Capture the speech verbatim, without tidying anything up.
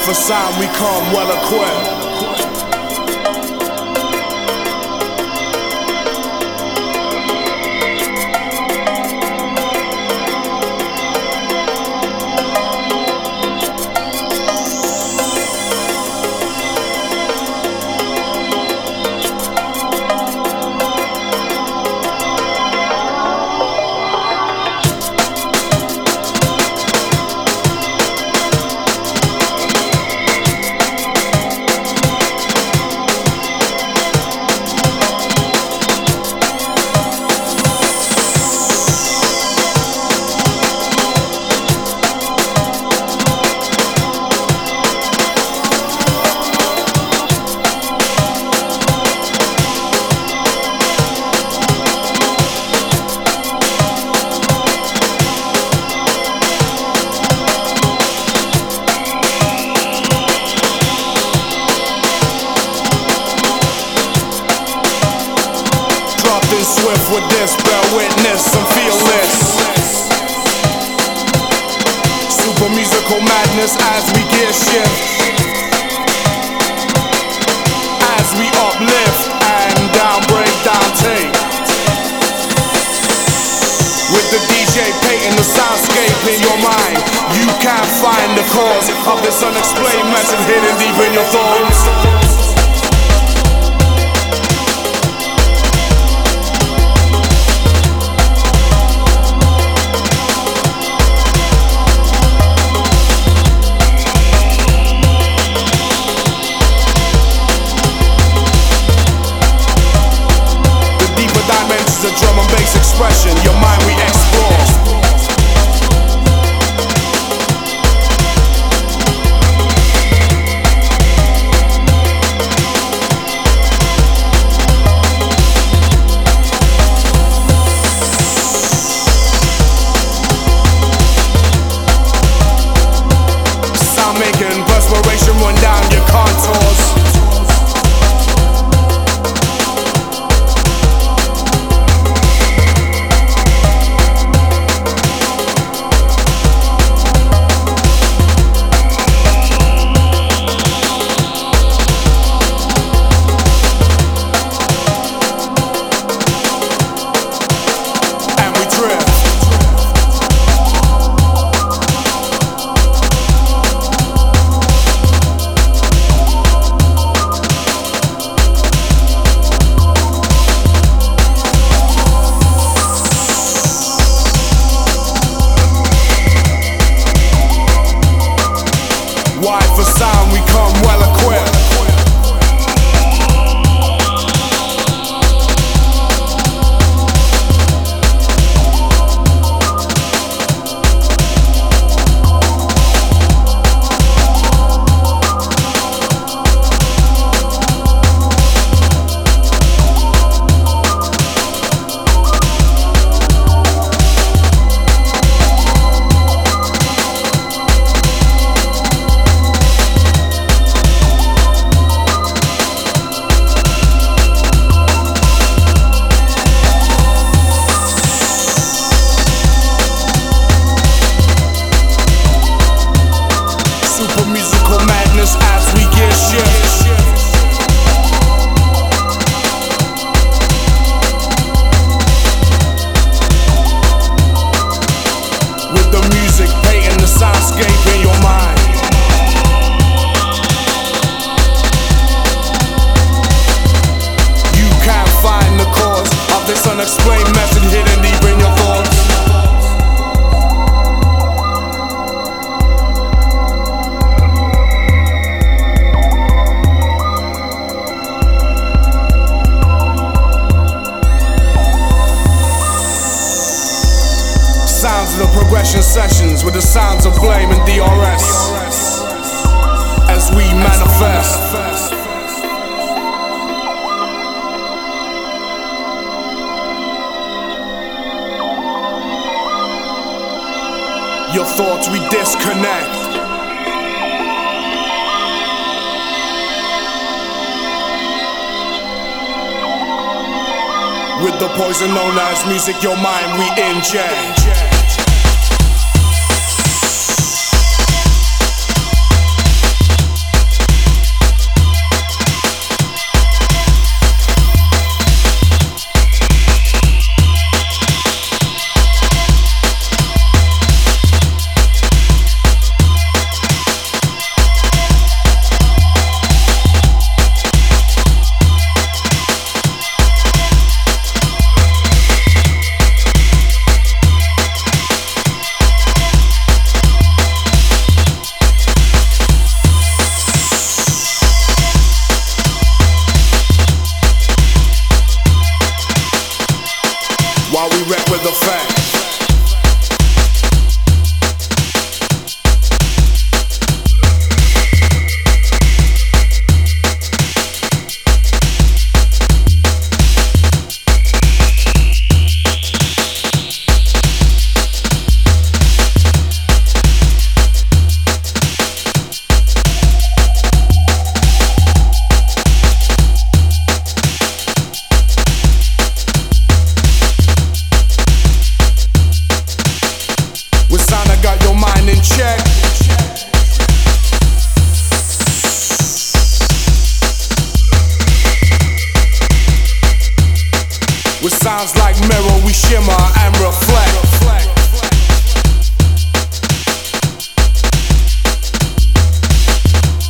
for sound we come well equipped. Swift with this, bear witness, I'm fearless. Super musical madness as we gear shift, as we uplift and down, break down tape. With the D J painting the soundscape in your mind, you can't find the cause of this unexplained message hidden deep in your thoughts. The drum and bass expression, your mind we explore. Sound making, perspiration run down your contours. Why for sound we come well equipped. Musical madness as we gear shift. With the music painting the soundscape in your mind. You can't find the cause of this unexplained message hidden deep in your thoughts. Sounds of the progression sessions with the sounds of blame and D R S as we manifest. Your thoughts we disconnect. With the poison known as music, your mind we inject. with effect. Got your mind in check. With sounds like mirror, we shimmer and reflect.